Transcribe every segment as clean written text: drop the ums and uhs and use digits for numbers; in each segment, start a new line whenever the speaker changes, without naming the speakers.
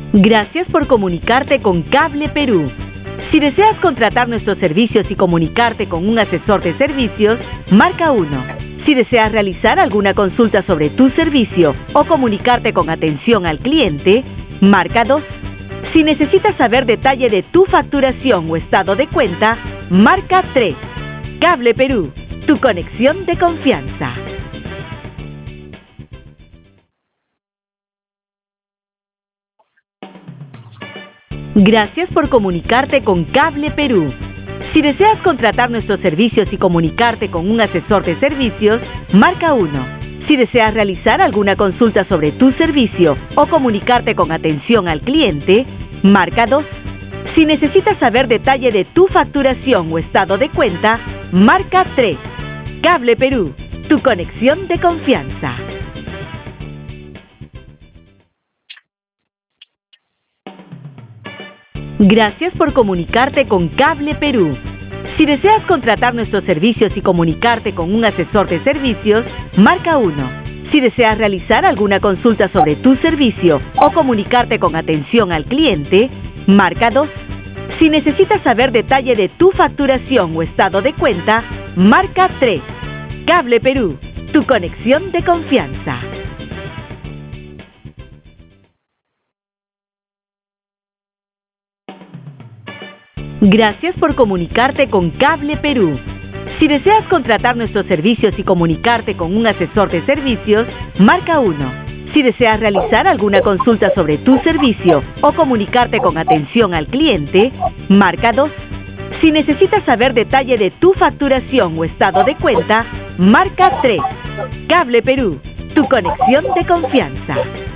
Gracias por comunicarte con Cable Perú. Si deseas contratar nuestros servicios y comunicarte con un asesor de servicios, marca 1. Si deseas realizar alguna consulta sobre tu servicio o comunicarte con atención al cliente, marca 2. Si necesitas saber detalle de tu facturación o estado de cuenta, marca 3. Cable Perú, tu conexión de confianza. Gracias por comunicarte con Cable Perú. Si deseas contratar nuestros servicios y comunicarte con un asesor de servicios, marca 1. Si deseas realizar alguna consulta sobre tu servicio o comunicarte con atención al cliente, marca 2. Si necesitas saber detalle de tu facturación o estado de cuenta, marca 3. Cable Perú, tu conexión de confianza. Gracias por comunicarte con Cable Perú. Si deseas contratar nuestros servicios y comunicarte con un asesor de servicios, marca 1. Si deseas realizar alguna consulta sobre tu servicio o comunicarte con atención al cliente, marca 2. Si necesitas saber detalle de tu facturación o estado de cuenta, marca 3. Cable Perú, tu conexión de confianza. Gracias por comunicarte con Cable Perú. Si deseas contratar nuestros servicios y comunicarte con un asesor de servicios, marca 1. Si deseas realizar alguna consulta sobre tu servicio o comunicarte con atención al cliente, marca 2. Si necesitas saber detalle de tu facturación o estado de cuenta, marca 3. Cable Perú, tu conexión de confianza.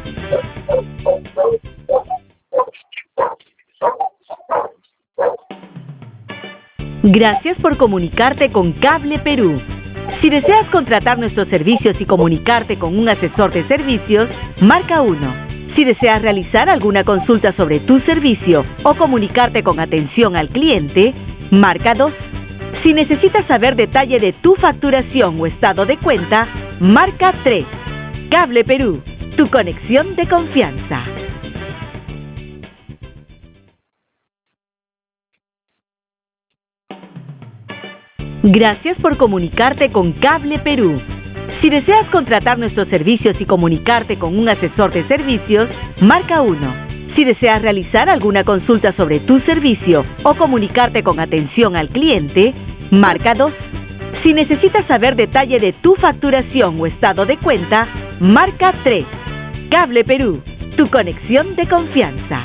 Gracias por comunicarte con Cable Perú. Si deseas contratar nuestros servicios y comunicarte con un asesor de servicios, marca 1. Si deseas realizar alguna consulta sobre tu servicio o comunicarte con atención al cliente, marca 2. Si necesitas saber detalle de tu facturación o estado de cuenta, marca 3. Cable Perú, tu conexión de confianza. Gracias por comunicarte con Cable Perú. Si deseas contratar nuestros servicios y comunicarte con un asesor de servicios, marca 1. Si deseas realizar alguna consulta sobre tu servicio o comunicarte con atención al cliente, marca 2. Si necesitas saber detalle de tu facturación o estado de cuenta, marca 3. Cable Perú, tu conexión de confianza.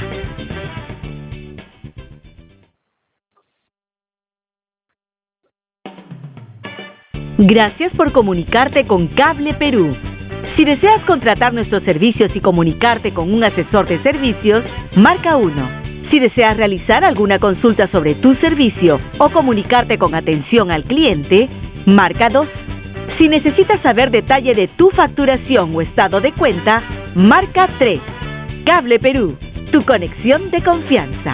Gracias por comunicarte con Cable Perú. Si deseas contratar nuestros servicios y comunicarte con un asesor de servicios, marca 1. Si deseas realizar alguna consulta sobre tu servicio o comunicarte con atención al cliente, marca 2. Si necesitas saber detalle de tu facturación o estado de cuenta, marca 3. Cable Perú, tu conexión de confianza.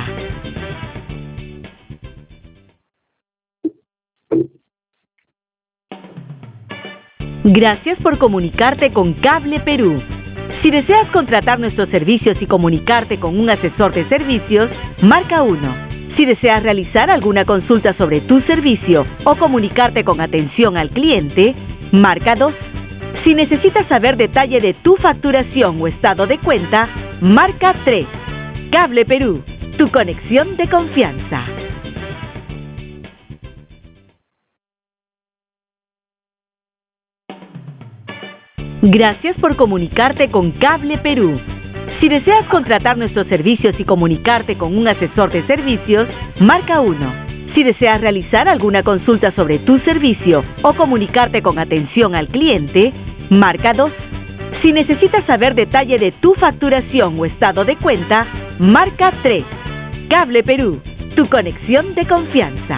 Gracias por comunicarte con Cable Perú. Si deseas contratar nuestros servicios y comunicarte con un asesor de servicios, marca 1. Si deseas realizar alguna consulta sobre tu servicio o comunicarte con atención al cliente, marca 2. Si necesitas saber detalle de tu facturación o estado de cuenta, marca 3. Cable Perú, tu conexión de confianza. Gracias por comunicarte con Cable Perú. Si deseas contratar nuestros servicios y comunicarte con un asesor de servicios, marca 1. Si deseas realizar alguna consulta sobre tu servicio o comunicarte con atención al cliente, marca 2. Si necesitas saber detalle de tu facturación o estado de cuenta, marca 3. Cable Perú, tu conexión de confianza.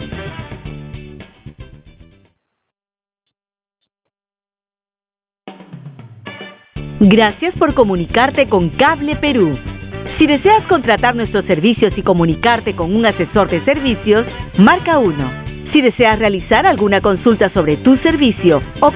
Gracias por comunicarte con Cable Perú. Si deseas contratar nuestros servicios y comunicarte con un asesor de servicios, marca 1. Si deseas realizar alguna consulta sobre tu servicio o